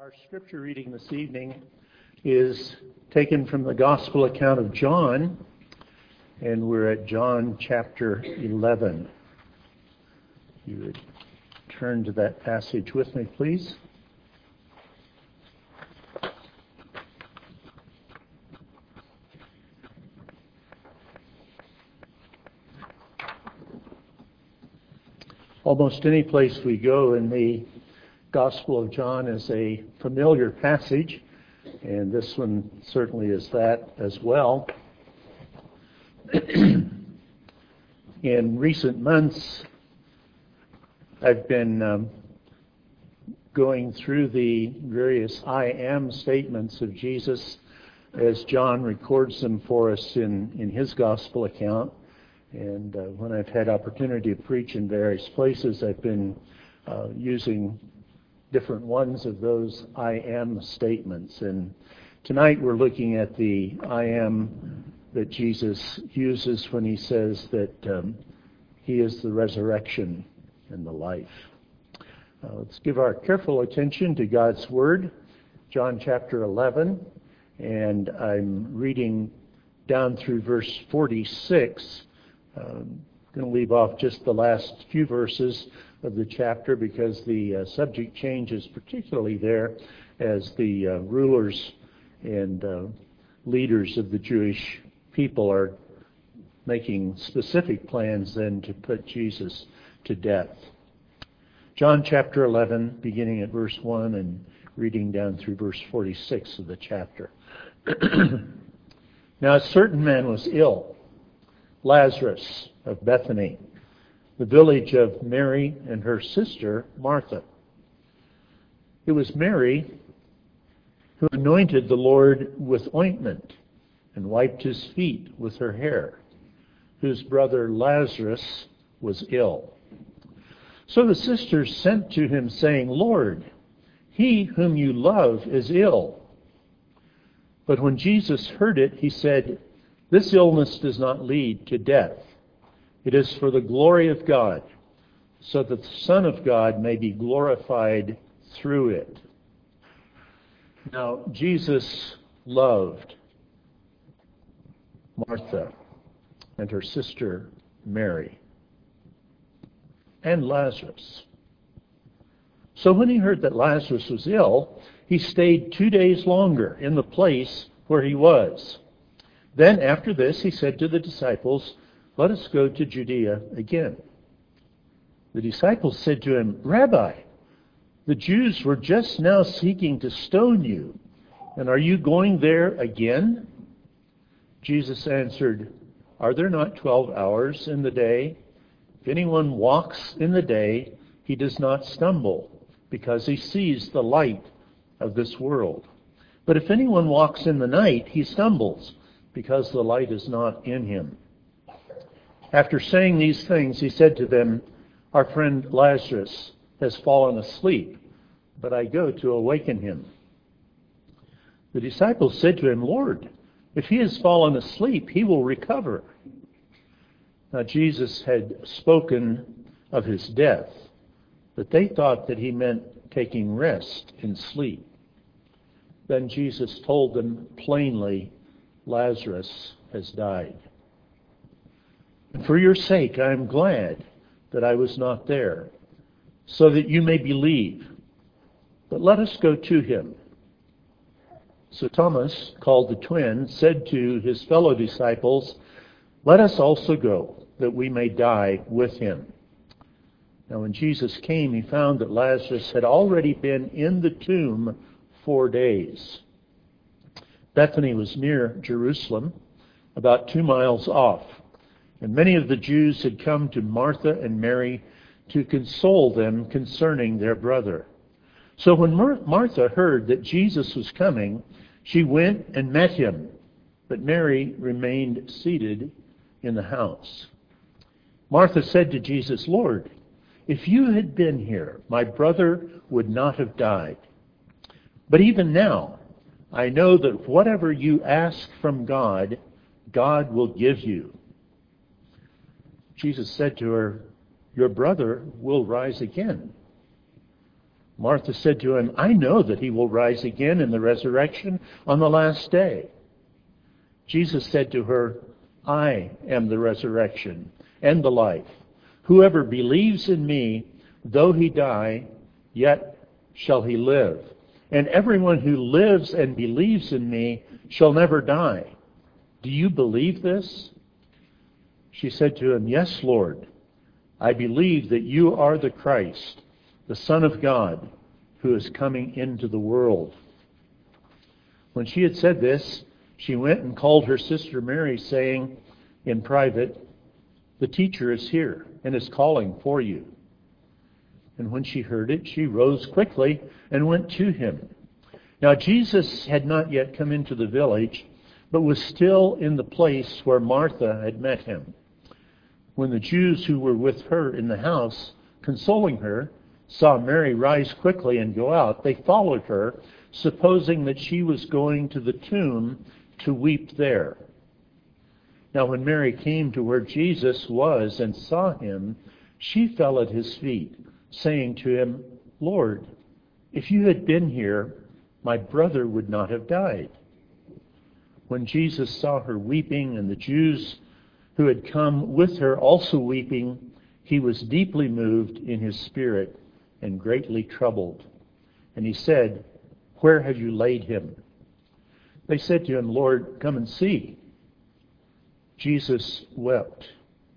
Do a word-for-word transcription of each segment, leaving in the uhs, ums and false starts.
Our scripture reading this evening is taken from the Gospel account of John, and we're at John chapter eleven. If you would turn to that passage with me, please. Almost any place we go in the Gospel of John is a familiar passage, and this one certainly is that as well. In recent months, I've been um, going through the various I am statements of Jesus as John records them for us in, in his Gospel account. And uh, when I've had opportunity to preach in various places, I've been uh, using different ones of those I am statements. And tonight we're looking at the I am that Jesus uses when he says that um, he is the resurrection and the life. Uh, let's give our careful attention to God's Word, John chapter eleven, and I'm reading down through verse forty-six. I'm going to leave off just the last few verses of the chapter because the uh, subject changes, particularly there as the uh, rulers and uh, leaders of the Jewish people are making specific plans then to put Jesus to death. John chapter eleven, beginning at verse one and reading down through verse forty-six of the chapter. Now a certain man was ill, Lazarus of Bethany, the village of Mary and her sister Martha. It was Mary who anointed the Lord with ointment and wiped his feet with her hair, whose brother Lazarus was ill. So the sisters sent to him, saying, "Lord, he whom you love is ill." But when Jesus heard it, he said, "This illness does not lead to death. It is for the glory of God, so that the Son of God may be glorified through it." Now, Jesus loved Martha and her sister Mary and Lazarus. So when he heard that Lazarus was ill, he stayed two days longer in the place where he was. Then after this, he said to the disciples, "Let us go to Judea again." The disciples said to him, "Rabbi, the Jews were just now seeking to stone you, and are you going there again?" Jesus answered, "Are there not twelve hours in the day? If anyone walks in the day, he does not stumble, because he sees the light of this world. But if anyone walks in the night, he stumbles, because the light is not in him." After saying these things, he said to them, "Our friend Lazarus has fallen asleep, but I go to awaken him." The disciples said to him, "Lord, if he has fallen asleep, he will recover." Now Jesus had spoken of his death, but they thought that he meant taking rest in sleep. Then Jesus told them plainly, "Lazarus has died. And for your sake I am glad that I was not there, so that you may believe. But let us go to him." So Thomas, called the twin, said to his fellow disciples, "Let us also go, that we may die with him." Now when Jesus came, he found that Lazarus had already been in the tomb four days. Bethany was near Jerusalem, about two miles off, and many of the Jews had come to Martha and Mary to console them concerning their brother. So when Mar- Martha heard that Jesus was coming, she went and met him, but Mary remained seated in the house. Martha said to Jesus, "Lord, if you had been here, my brother would not have died. But even now, I know that whatever you ask from God, God will give you." Jesus said to her, "Your brother will rise again." Martha said to him, I know that he will rise again in the resurrection on the last day. Jesus said to her, I am the resurrection and the life. Whoever believes in me, though he die, yet shall he live. And everyone who lives and believes in me shall never die. Do you believe this? She said to him, Yes, Lord. I believe that you are the Christ, the Son of God, who is coming into the world. When she had said this, she went and called her sister Mary, saying in private, The teacher is here and is calling for you. And when she heard it, she rose quickly and went to him. Now Jesus had not yet come into the village, but was still in the place where Martha had met him. When the Jews who were with her in the house, consoling her, saw Mary rise quickly and go out, they followed her, supposing that she was going to the tomb to weep there. Now when Mary came to where Jesus was and saw him, she fell at his feet, saying to him, Lord, if you had been here, my brother would not have died. When Jesus saw her weeping, and the Jews who had come with her also weeping, he was deeply moved in his spirit and greatly troubled. And he said, Where have you laid him? They said to him, Lord, come and see. Jesus wept.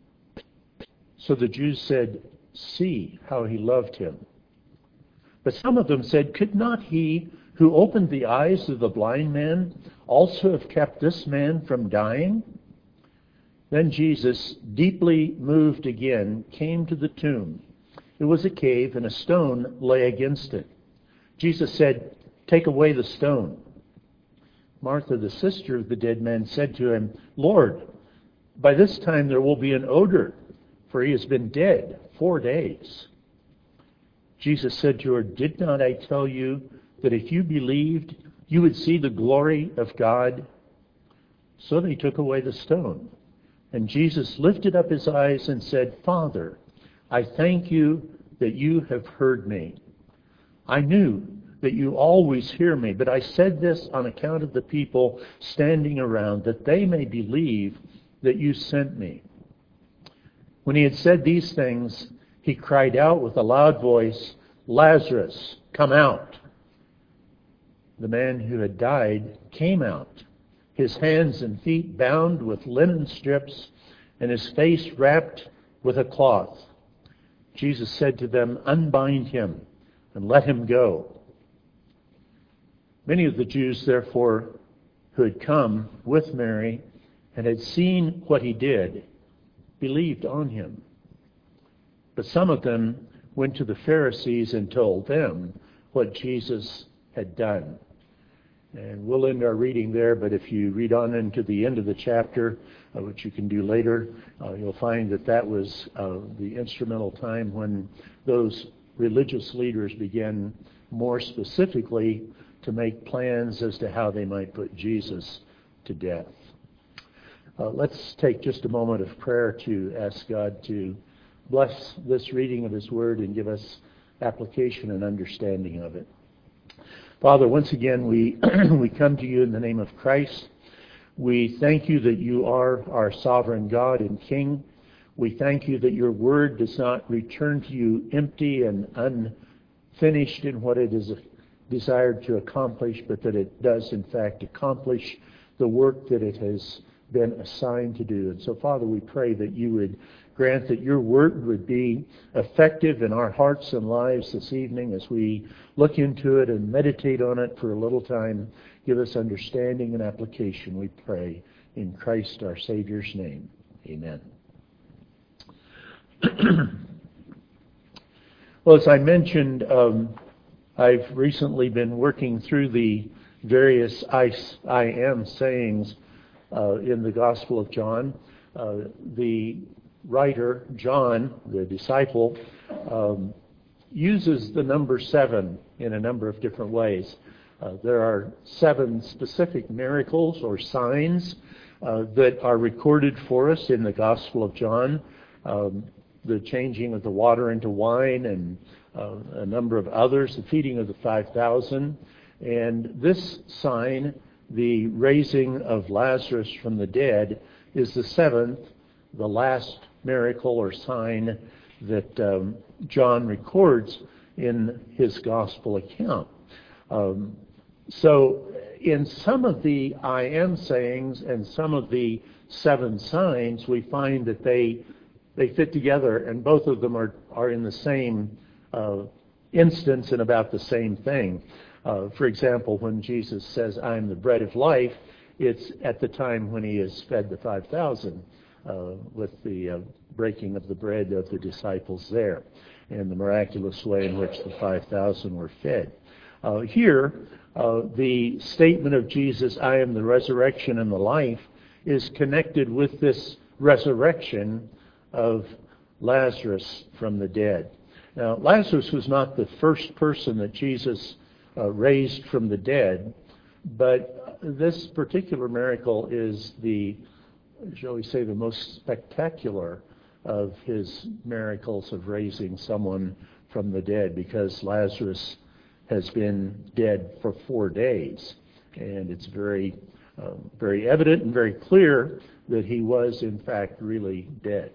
So the Jews said, See how he loved him. But some of them said, Could not he who opened the eyes of the blind man also have kept this man from dying? Then Jesus, deeply moved again, came to the tomb. It was a cave, and a stone lay against it. Jesus said, Take away the stone. Martha, the sister of the dead man, said to him, Lord, by this time there will be an odor, for he has been dead four days. Jesus said to her, Did not I tell you that if you believed, you would see the glory of God? So they took away the stone. And Jesus lifted up his eyes and said, Father, I thank you that you have heard me. I knew that you always hear me, but I said this on account of the people standing around, that they may believe that you sent me. When he had said these things, he cried out with a loud voice, Lazarus, come out. The man who had died came out, his hands and feet bound with linen strips, and his face wrapped with a cloth. Jesus said to them, Unbind him and let him go. Many of the Jews, therefore, who had come with Mary and had seen what he did, believed on him. But some of them went to the Pharisees and told them what Jesus had done. And we'll end our reading there, but if you read on into the end of the chapter, uh, which you can do later, uh, you'll find that that was uh, the instrumental time when those religious leaders began more specifically to make plans as to how they might put Jesus to death. Uh, let's take just a moment of prayer to ask God to bless this reading of his word and give us application and understanding of it. Father, once again, we we come to you in the name of Christ. We thank you that you are our sovereign God and King. We thank you that your word does not return to you empty and unfinished in what it is desired to accomplish, but that it does, in fact, accomplish the work that it has been assigned to do. And so, Father, we pray that you would grant that your word would be effective in our hearts and lives this evening as we look into it and meditate on it for a little time. Give us understanding and application, we pray, in Christ our Savior's name. Amen. Well, as I mentioned, um, I've recently been working through the various I, I am sayings uh, in the Gospel of John. Uh, the writer, John, the disciple, um, uses the number seven in a number of different ways. Uh, there are seven specific miracles or signs uh, that are recorded for us in the Gospel of John. Um, the changing of the water into wine and uh, a number of others, the feeding of the five thousand. And this sign, the raising of Lazarus from the dead, is the seventh, the last miracle or sign that um, John records in his gospel account. Um, so in some of the I am sayings and some of the seven signs, we find that they they fit together, and both of them are, are in the same uh, instance and about the same thing. Uh, for example, when Jesus says, I am the bread of life, it's at the time when he has fed the five thousand uh, with the uh, breaking of the bread of the disciples there, and the miraculous way in which the five thousand were fed. Uh, here, uh, the statement of Jesus, I am the resurrection and the life, is connected with this resurrection of Lazarus from the dead. Now, Lazarus was not the first person that Jesus uh, raised from the dead, but this particular miracle is the, shall we say, the most spectacular of his miracles of raising someone from the dead, because Lazarus has been dead for four days. And it's very, uh, very evident and very clear that he was, in fact, really dead.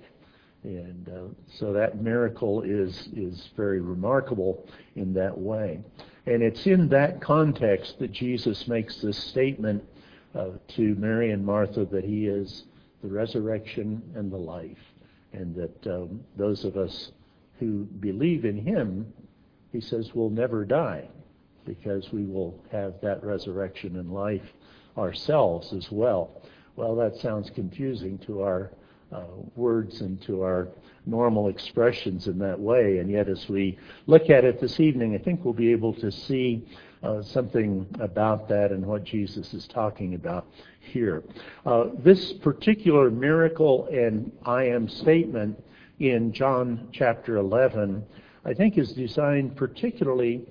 And uh, so that miracle is, is very remarkable in that way. And it's in that context that Jesus makes this statement uh, to Mary and Martha that he is the resurrection and the life. And that um, those of us who believe in him, he says, will never die, because we will have that resurrection and life ourselves as well. Well, that sounds confusing to our uh, words and to our normal expressions in that way. And yet, as we look at it this evening, I think we'll be able to see uh, something about that and what Jesus is talking about here. Uh, this particular miracle and I am statement in John chapter eleven, I think, is designed particularly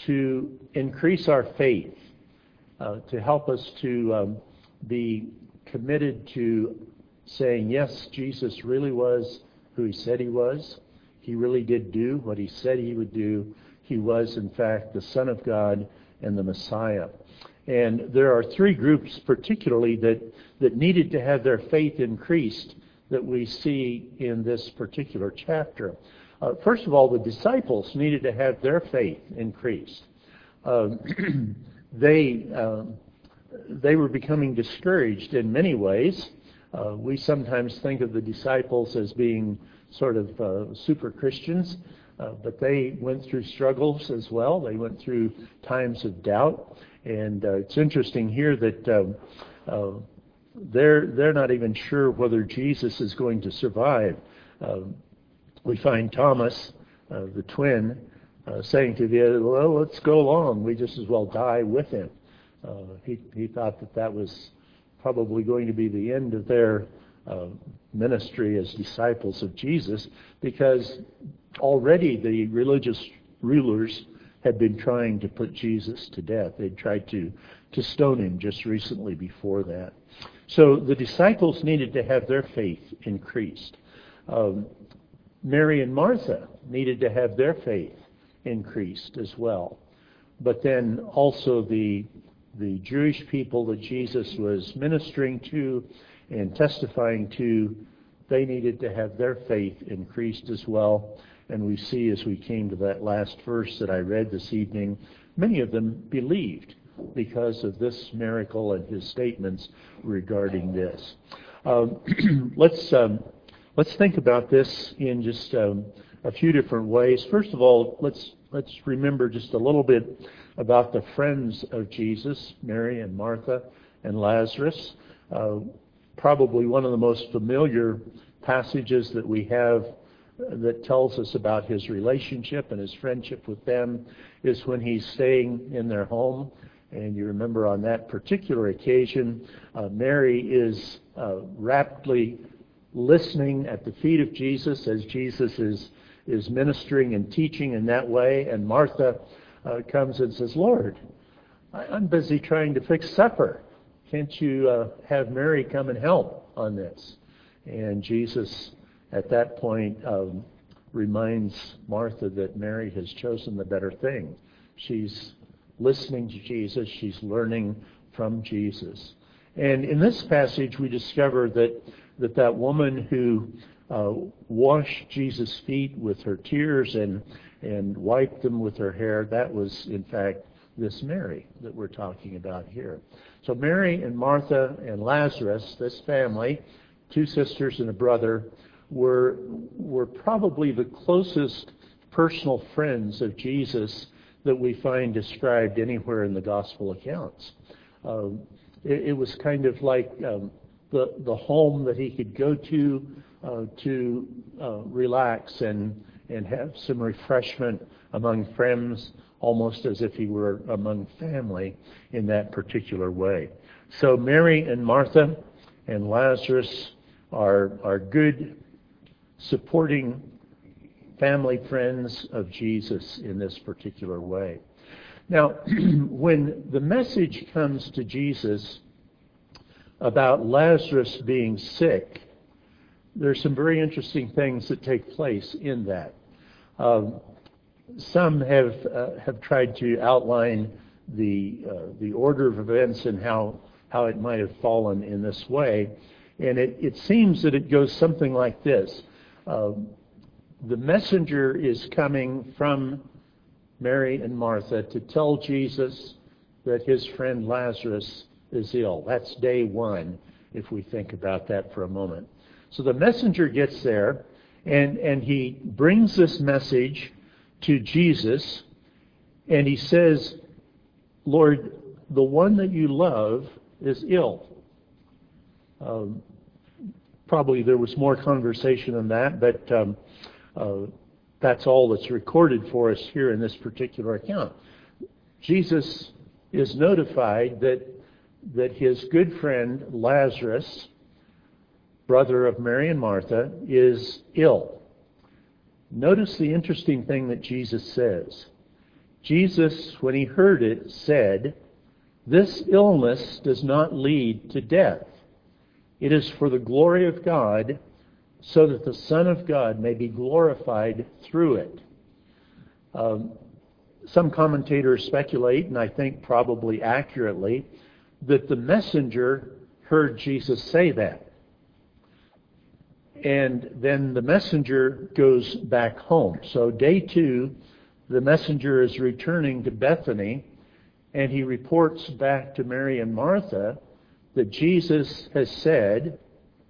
to increase our faith, uh, to help us to um, be committed to saying, yes, Jesus really was who he said he was. He really did do what he said he would do. He was, in fact, the Son of God and the Messiah. And there are three groups particularly that, that needed to have their faith increased that we see in this particular chapter. Uh, first of all, the disciples needed to have their faith increased. Uh, they uh, they were becoming discouraged in many ways. Uh, we sometimes think of the disciples as being sort of uh, super Christians, uh, but they went through struggles as well. They went through times of doubt, and uh, it's interesting here that uh, uh, they're they're not even sure whether Jesus is going to survive. Uh, We find Thomas, uh, the twin, uh, saying to the other, well, let's go along. We just as well die with him. Uh, he, he thought that that was probably going to be the end of their uh, ministry as disciples of Jesus, because already the religious rulers had been trying to put Jesus to death. They'd tried to, to stone him just recently before that. So the disciples needed to have their faith increased. Um, Mary and Martha needed to have their faith increased as well. But then also the the Jewish people that Jesus was ministering to and testifying to, they needed to have their faith increased as well. And we see as we came to that last verse that I read this evening, many of them believed because of this miracle and his statements regarding this. Um, let's... Um, Let's think about this in just um, a few different ways. First of all, let's let's remember just a little bit about the friends of Jesus, Mary and Martha and Lazarus. Uh, probably one of the most familiar passages that we have that tells us about his relationship and his friendship with them is when he's staying in their home. And you remember on that particular occasion, uh, Mary is uh, rapidly listening at the feet of Jesus as Jesus is is ministering and teaching in that way. And Martha uh, comes and says, Lord, I'm busy trying to fix supper. Can't you uh, have Mary come and help on this? And Jesus, at that point, um, reminds Martha that Mary has chosen the better thing. She's listening to Jesus. She's learning from Jesus. And in this passage, we discover that that, that woman who uh, washed Jesus' feet with her tears and, and wiped them with her hair, that was, in fact, this Mary that we're talking about here. So Mary and Martha and Lazarus, this family, two sisters and a brother, were, were probably the closest personal friends of Jesus that we find described anywhere in the gospel accounts. Um, it, it was kind of like um, the, the home that he could go to uh, to uh, relax and, and have some refreshment among friends, almost as if he were among family in that particular way. So Mary and Martha and Lazarus are, are good supporting family friends of Jesus in this particular way. Now, when the message comes to Jesus about Lazarus being sick, there's some very interesting things that take place in that. Um, some have uh, have tried to outline the uh, the order of events and how how it might have fallen in this way, and it, it seems that it goes something like this. Uh, the messenger is coming from Mary and Martha to tell Jesus that his friend Lazarus is ill. That's day one, if we think about that for a moment. So the messenger gets there, and, and he brings this message to Jesus, and he says, Lord, the one that you love is ill. Um, probably there was more conversation than that, but um, uh, that's all that's recorded for us here in this particular account. Jesus is notified that that his good friend Lazarus, brother of Mary and Martha, is ill. Notice the interesting thing that Jesus says. Jesus, when he heard it, said, "This illness does not lead to death. It is for the glory of God, so that the Son of God may be glorified through it." Um, some commentators speculate, and I think probably accurately, that the messenger heard Jesus say that. And then the messenger goes back home. So day two, the messenger is returning to Bethany, and he reports back to Mary and Martha that Jesus has said,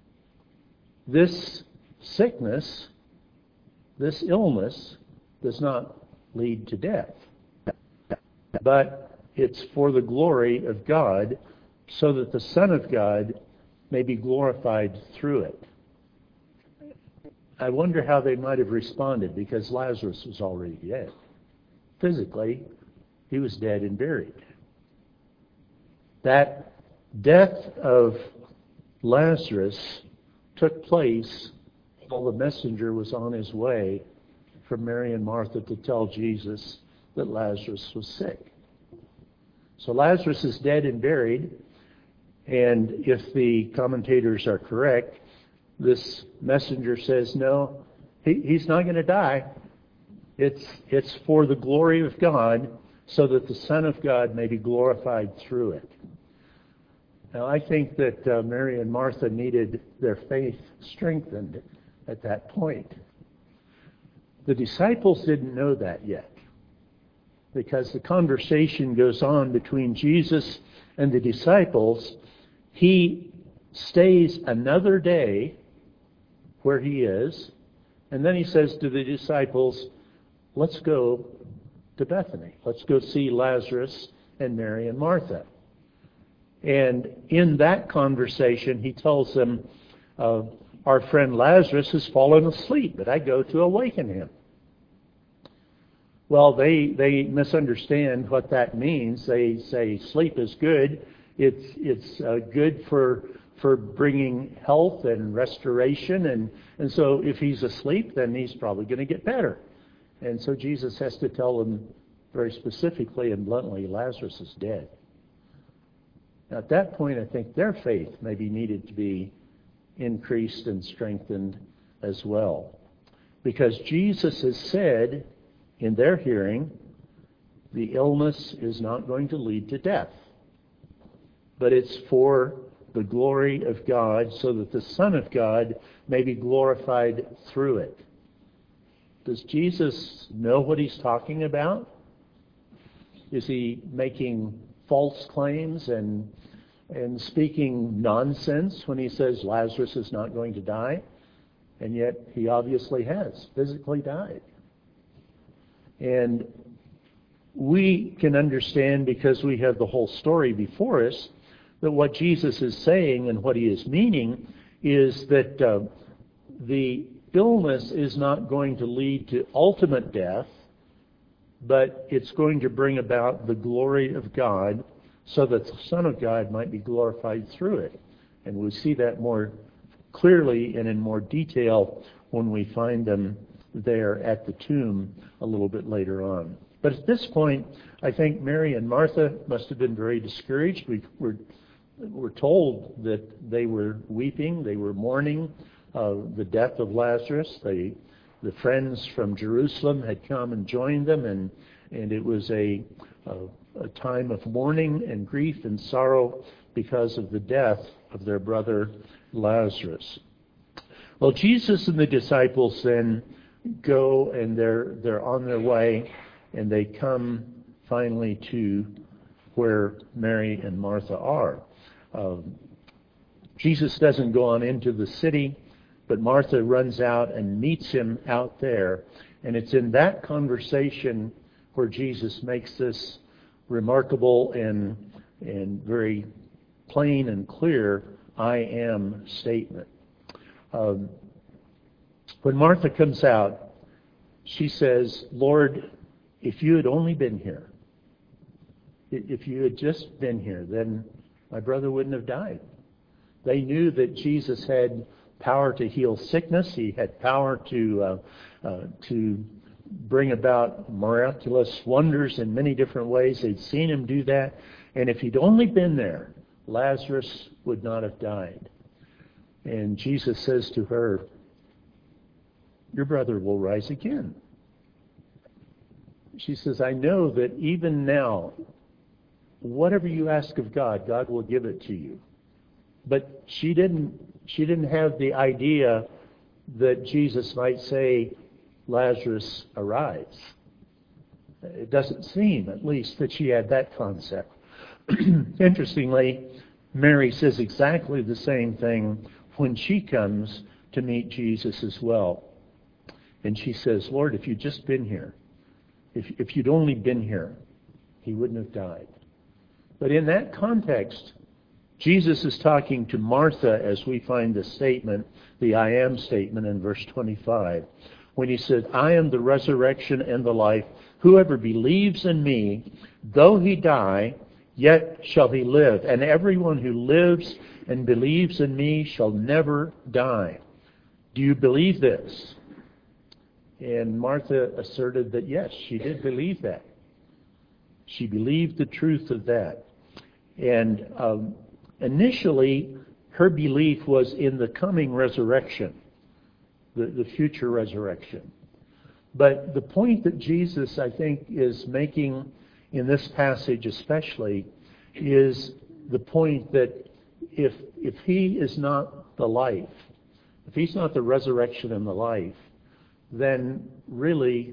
this sickness, this illness, does not lead to death. But it's for the glory of God, so that the Son of God may be glorified through it. I wonder how they might have responded, because Lazarus was already dead. Physically, he was dead and buried. That death of Lazarus took place while the messenger was on his way from Mary and Martha to tell Jesus that Lazarus was sick. So Lazarus is dead and buried, and if the commentators are correct, this messenger says, no, he, he's not going to die. It's, it's for the glory of God, so that the Son of God may be glorified through it. Now, I think that uh, Mary and Martha needed their faith strengthened at that point. The disciples didn't know that yet, because the conversation goes on between Jesus and the disciples. He stays another day where he is, and then he says to the disciples, let's go to Bethany. Let's go see Lazarus and Mary and Martha. And in that conversation, he tells them, uh, our friend Lazarus has fallen asleep, but I go to awaken him. Well, they they misunderstand what that means. They say sleep is good. It's it's uh, good for for bringing health and restoration, and and so if he's asleep, then he's probably going to get better. And so Jesus has to tell them very specifically and bluntly, Lazarus is dead. Now, at that point, I think their faith maybe needed to be increased and strengthened as well. Because Jesus has said in their hearing, the illness is not going to lead to death, but it's for the glory of God, so that the Son of God may be glorified through it. Does Jesus know what he's talking about? Is he making false claims and and speaking nonsense when he says Lazarus is not going to die? And yet he obviously has physically died. And we can understand, because we have the whole story before us, that what Jesus is saying and what he is meaning is that uh, the illness is not going to lead to ultimate death, but it's going to bring about the glory of God, so that the Son of God might be glorified through it. And we see that more clearly and in more detail when we find them there at the tomb a little bit later on. But at this point, I think Mary and Martha must have been very discouraged. We were, were told that they were weeping, they were mourning uh, the death of Lazarus. They, the friends from Jerusalem had come and joined them, and, and it was a, a, a time of mourning and grief and sorrow because of the death of their brother Lazarus. Well, Jesus and the disciples then go, and they're they're on their way, and they come finally to where Mary and Martha are. Um, Jesus doesn't go on into the city, but Martha runs out and meets him out there. And it's in that conversation where Jesus makes this remarkable and and very plain and clear I am statement. Um, when Martha comes out, she says, Lord, if you had only been here, if you had just been here, then my brother wouldn't have died. They knew that Jesus had power to heal sickness. He had power to uh, uh, to bring about miraculous wonders in many different ways. They'd seen him do that. And if he'd only been there, Lazarus would not have died. And Jesus says to her, your brother will rise again. She says, I know that even now, whatever you ask of God, God will give it to you. But she didn't she didn't have the idea that Jesus might say, Lazarus, arise. It doesn't seem, at least, that she had that concept. Interestingly, Mary says exactly the same thing when she comes to meet Jesus as well. And she says, Lord, if you'd just been here, if, if you'd only been here, he wouldn't have died. But in that context, Jesus is talking to Martha as we find the statement, the I am statement in verse twenty-five, when he said, I am the resurrection and the life. Whoever believes in me, though he die, yet shall he live. And everyone who lives and believes in me shall never die. Do you believe this? And Martha asserted that yes, she did believe that. She believed the truth of that. And um, initially, her belief was in the coming resurrection, the, the future resurrection. But the point that Jesus, I think, is making in this passage especially is the point that if if he is not the life, if he's not the resurrection and the life, then really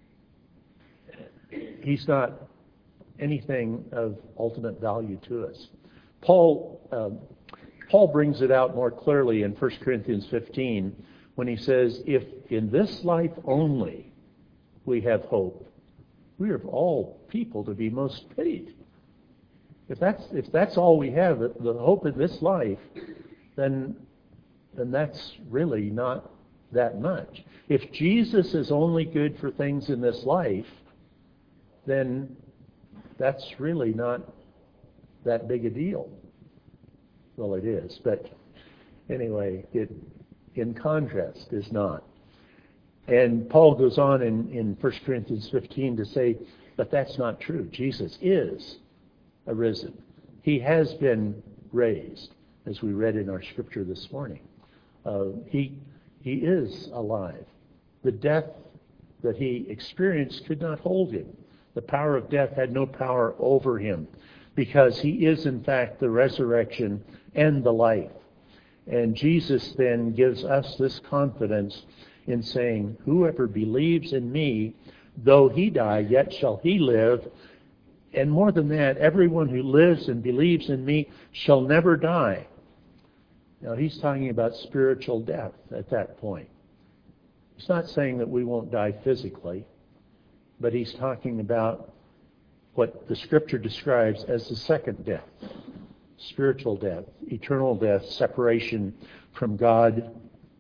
he's not anything of ultimate value to us. Paul um, Paul brings it out more clearly in First Corinthians fifteen when he says, if in this life only we have hope, we are of all people to be most pitied. If that's if that's all we have, the hope in this life, then then that's really not that much. If Jesus is only good for things in this life, then that's really not that big a deal. Well, it is, but anyway, it in contrast is not. And Paul goes on in, in First Corinthians fifteen to say, but that's not true. Jesus is arisen. He has been raised, as we read in our scripture this morning. Uh, he he is alive. the death that he experienced could not hold him. The power of death had no power over him, because he is in fact the resurrection and the life. And Jesus then gives us this confidence in saying, whoever believes in me, though he die, yet shall he live. And more than that, everyone who lives and believes in me shall never die. Now, he's talking about spiritual death at that point. He's not saying that we won't die physically, but he's talking about what the Scripture describes as the second death, spiritual death, eternal death, separation from God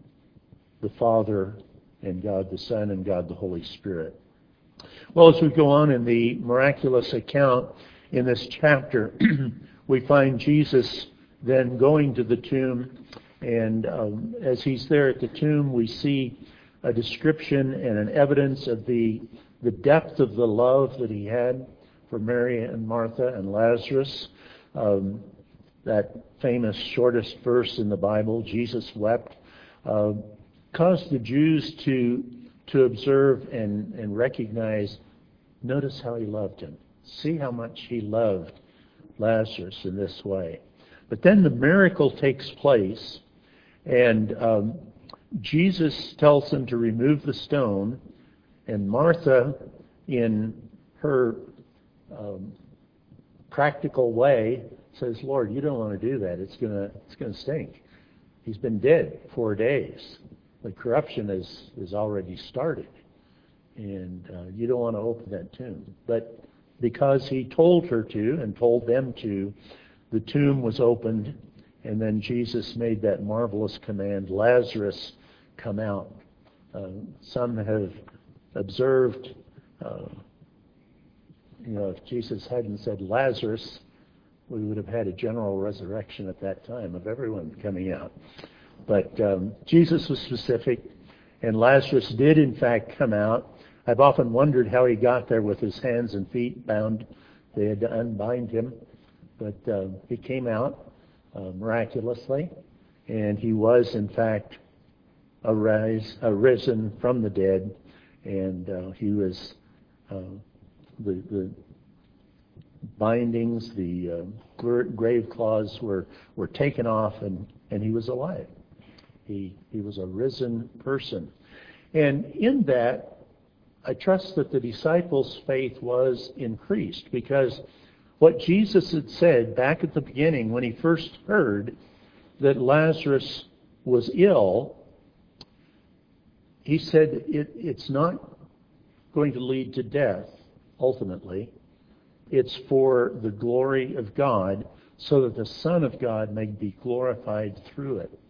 the Father and God the Son and God the Holy Spirit. Well, as we go on in the miraculous account in this chapter, we find Jesus then going to the tomb, and um, as he's there at the tomb, we see a description and an evidence of the the depth of the love that he had for Mary and Martha and Lazarus. Um, that famous shortest verse in the Bible, Jesus wept, uh, caused the Jews to to observe and, and recognize, notice how he loved him. See how much he loved Lazarus in this way. But then the miracle takes place, and um, Jesus tells them to remove the stone, and Martha, in her um, practical way, says, Lord, you don't want to do that. It's gonna it's gonna stink. He's been dead four days. The corruption is is already started, and uh, you don't want to open that tomb. But because he told her to and told them to, the tomb was opened, and then Jesus made that marvelous command, Lazarus, come out. Uh, some have observed, uh, you know, if Jesus hadn't said Lazarus, we would have had a general resurrection at that time of everyone coming out. But um, Jesus was specific, and Lazarus did in fact come out. I've often wondered how he got there with his hands and feet bound. They had to unbind him. But uh, he came out uh, miraculously, and he was in fact arise, arisen from the dead, and uh, he was uh, the, the bindings, the uh, grave cloths were, were taken off, and, and he was alive. He, he was a risen person. And in that, I trust that the disciples' faith was increased, because what Jesus had said back at the beginning when he first heard that Lazarus was ill, he said it, it's not going to lead to death, ultimately. It's for the glory of God, so that the Son of God may be glorified through it.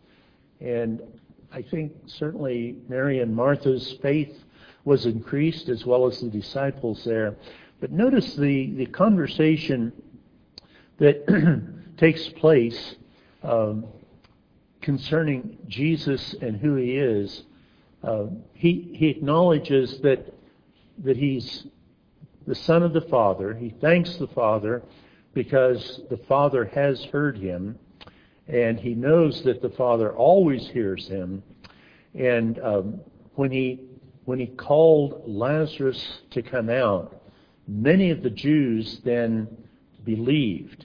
And I think certainly Mary and Martha's faith was increased, as well as the disciples there. But notice the, the conversation that takes place um, concerning Jesus and who he is. Uh, he, he acknowledges that, that he's the Son of the Father. He thanks the Father because the Father has heard him, and he knows that the Father always hears him. And um, when he when he called Lazarus to come out, many of the Jews then believed,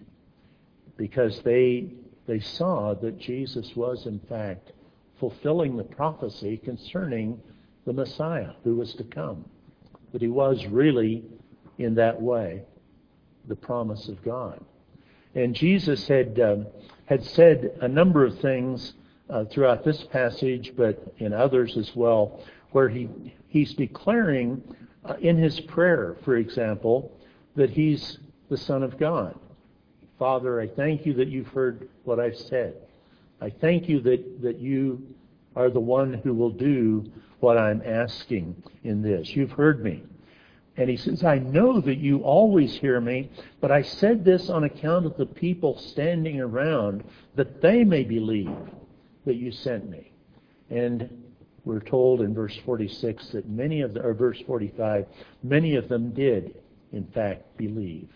because they they saw that Jesus was in fact fulfilling the prophecy concerning the Messiah who was to come. That he was really, in that way, the promise of God. And Jesus had um, had said a number of things uh, throughout this passage, but in others as well, where he he's declaring uh, in his prayer, for example, that he's the Son of God. Father, I thank you that you've heard what I've said. I thank you that, that you are the one who will do what I'm asking in this. You've heard me. And he says, I know that you always hear me, but I said this on account of the people standing around, that they may believe that you sent me. And we're told in verse forty-six that many of the, or verse forty-five, many of them did, in fact, believe,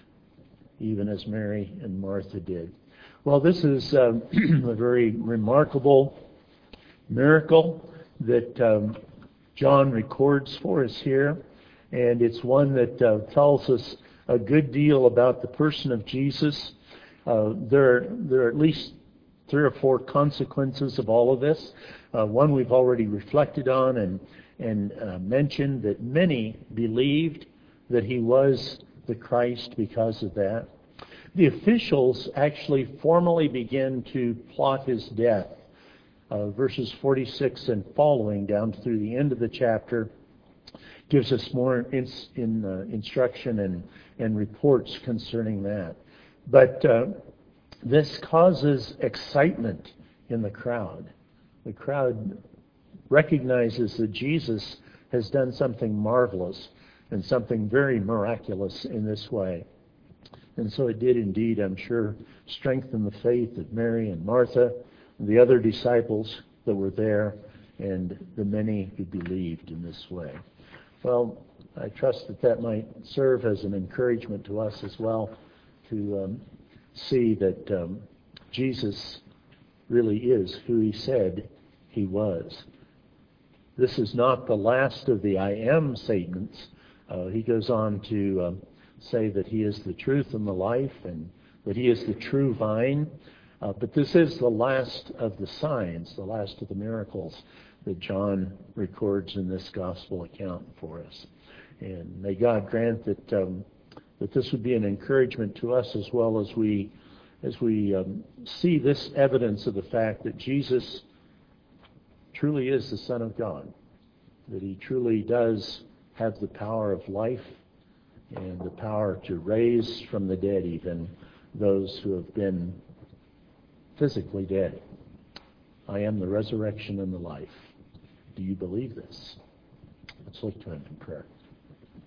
even as Mary and Martha did. Well, this is um, a very remarkable miracle that um, John records for us here, and it's one that uh, tells us a good deal about the person of Jesus. Uh, there, there are at least three or four consequences of all of this. Uh, one we've already reflected on and, and uh, mentioned, that many believed that he was the Christ because of that. The officials actually formally begin to plot his death. Uh, verses forty-six and following down through the end of the chapter gives us more in, in, uh, instruction and, and reports concerning that. But uh, this causes excitement in the crowd. The crowd recognizes that Jesus has done something marvelous and something very miraculous in this way. And so it did indeed, I'm sure, strengthen the faith of Mary and Martha and the other disciples that were there and the many who believed in this way. Well, I trust that that might serve as an encouragement to us as well to um, see that um, Jesus really is who he said he was. This is not the last of the I am statements. Uh, he goes on to um, say that he is the truth and the life and that he is the true vine. Uh, but this is the last of the signs, the last of the miracles that John records in this gospel account for us. And may God grant that um, that this would be an encouragement to us as well as we as we um, see this evidence of the fact that Jesus truly is the Son of God, that he truly does have the power of life and the power to raise from the dead even those who have been physically dead. I am the resurrection and the life. Do you believe this? Let's look to him in prayer.